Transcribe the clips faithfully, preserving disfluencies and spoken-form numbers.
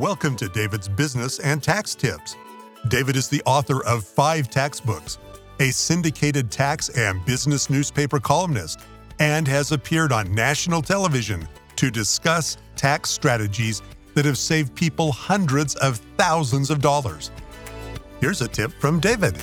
Welcome to David's Business and Tax Tips. David is the author of five tax books, a syndicated tax and business newspaper columnist, and has appeared on national television to discuss tax strategies that have saved people hundreds of thousands of dollars. Here's a tip from David.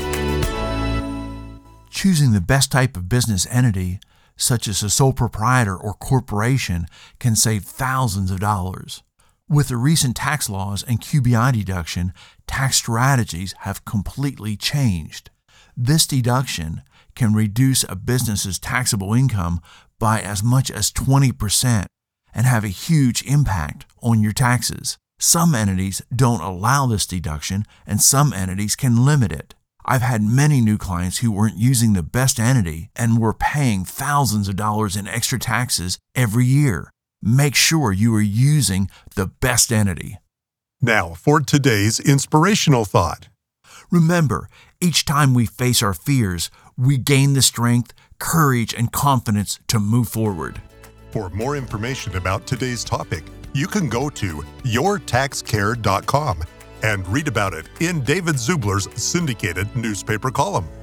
Choosing the best type of business entity, such as a sole proprietor or corporation, can save thousands of dollars. With the recent tax laws and Q B I deduction, tax strategies have completely changed. This deduction can reduce a business's taxable income by as much as twenty percent and have a huge impact on your taxes. Some entities don't allow this deduction, and some entities can limit it. I've had many new clients who weren't using the best entity and were paying thousands of dollars in extra taxes every year. Make sure you are using the best entity. Now for today's inspirational thought. Remember, each time we face our fears, we gain the strength, courage, and confidence to move forward. For more information about today's topic, you can go to your tax care dot com and read about it in David Zubler's syndicated newspaper column.